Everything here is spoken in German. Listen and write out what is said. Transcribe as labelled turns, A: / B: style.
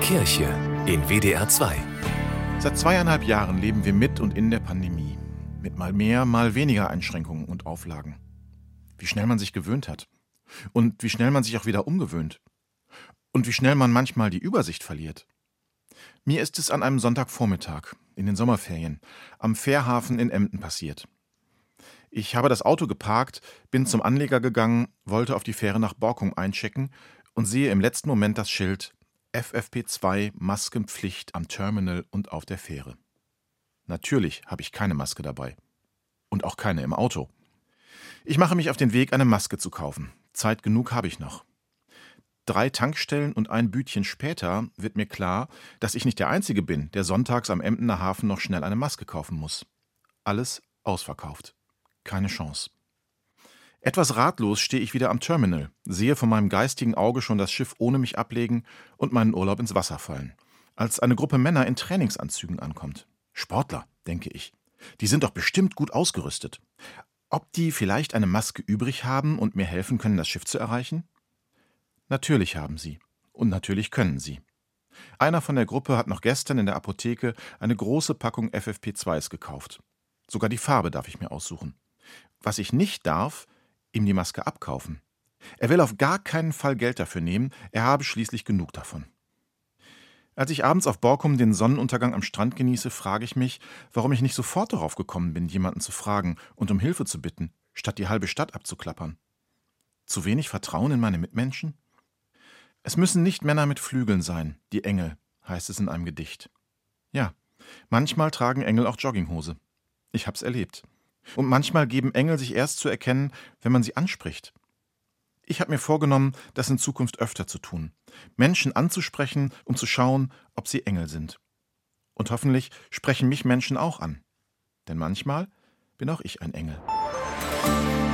A: Kirche in WDR 2.
B: Seit 2,5 Jahren leben wir mit und in der Pandemie. Mit mal mehr, mal weniger Einschränkungen und Auflagen. Wie schnell man sich gewöhnt hat. Und wie schnell man sich auch wieder umgewöhnt. Und wie schnell man manchmal die Übersicht verliert. Mir ist es an einem Sonntagvormittag, in den Sommerferien, am Fährhafen in Emden passiert. Ich habe das Auto geparkt, bin zum Anleger gegangen, wollte auf die Fähre nach Borkum einchecken und sehe im letzten Moment das Schild FFP2 Maskenpflicht am Terminal und auf der Fähre. Natürlich habe ich keine Maske dabei. Und auch keine im Auto. Ich mache mich auf den Weg, eine Maske zu kaufen. Zeit genug habe ich noch. 3 Tankstellen und ein Bütchen später wird mir klar, dass ich nicht der Einzige bin, der sonntags am Emdener Hafen noch schnell eine Maske kaufen muss. Alles ausverkauft. Keine Chance. Etwas ratlos stehe ich wieder am Terminal, sehe von meinem geistigen Auge schon das Schiff ohne mich ablegen und meinen Urlaub ins Wasser fallen. Als eine Gruppe Männer in Trainingsanzügen ankommt. Sportler, denke ich. Die sind doch bestimmt gut ausgerüstet. Ob die vielleicht eine Maske übrig haben und mir helfen können, das Schiff zu erreichen? Natürlich haben sie. Und natürlich können sie. Einer von der Gruppe hat noch gestern in der Apotheke eine große Packung FFP2s gekauft. Sogar die Farbe darf ich mir aussuchen. Was ich nicht darf, ihm die Maske abkaufen. Er will auf gar keinen Fall Geld dafür nehmen, er habe schließlich genug davon. Als ich abends auf Borkum den Sonnenuntergang am Strand genieße, frage ich mich, warum ich nicht sofort darauf gekommen bin, jemanden zu fragen und um Hilfe zu bitten, statt die halbe Stadt abzuklappern. Zu wenig Vertrauen in meine Mitmenschen? Es müssen nicht Männer mit Flügeln sein, die Engel, heißt es in einem Gedicht. Ja, manchmal tragen Engel auch Jogginghose. Ich hab's erlebt. Und manchmal geben Engel sich erst zu erkennen, wenn man sie anspricht. Ich habe mir vorgenommen, das in Zukunft öfter zu tun. Menschen anzusprechen, um zu schauen, ob sie Engel sind. Und hoffentlich sprechen mich Menschen auch an. Denn manchmal bin auch ich ein Engel.